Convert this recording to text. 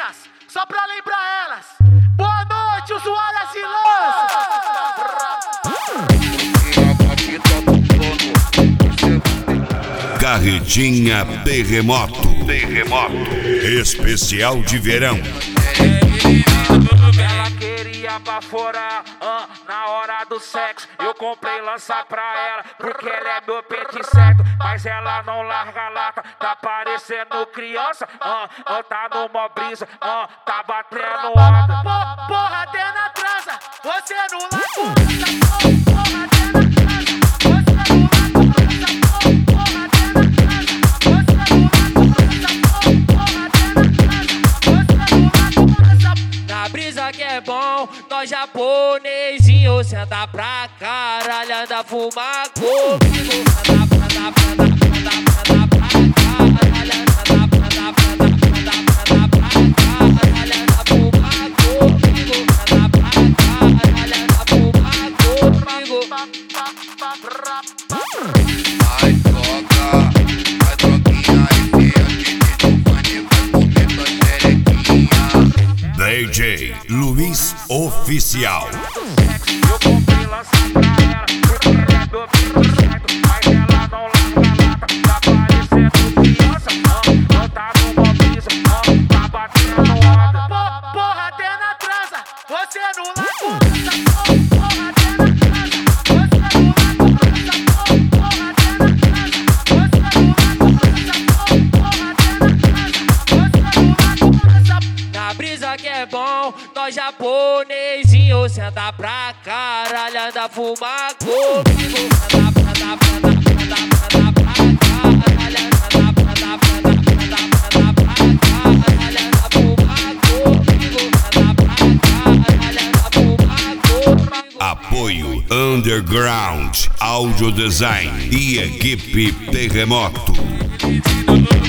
novinhas, só pra lembrar elas. Boa noite, usuárias e lança. Carretinha Terremoto. Especial de verão. Ela queria baforar, na hora do sexo. Eu comprei lança pra ela, porque ela é meu pente certo. Mas ela não larga a lata, tá parecendo criança. Tá numa brisa, tá batendo onda. Porra, até na transa, você não larga. Porra, até na transa, você não larga. Porra, até na transa, você não larga. Na brisa que é bom, nós japonesinho senta pra caralho, anda fumar comigo. Vai troca, vai troquinha e feia, DJ Giovanni vai comer tua xerequinha. DJ Luiz Oficial. Eu comprei lança pra ela, porque ela é meu pente certo. Mas ela não larga a lata, tá parecendo criança. Tá numa brisa, tá batendo onda. Porra, até na transa, você não larga. Porra, até na transa, você não larga. Porra, até na transa, você não larga. Porra, até na transa, você não larga. Na brisa que é bom, nós japonesinho senta pra caralho, anda fumar comigo. Apoio Underground Audio Design e equipe Terremoto.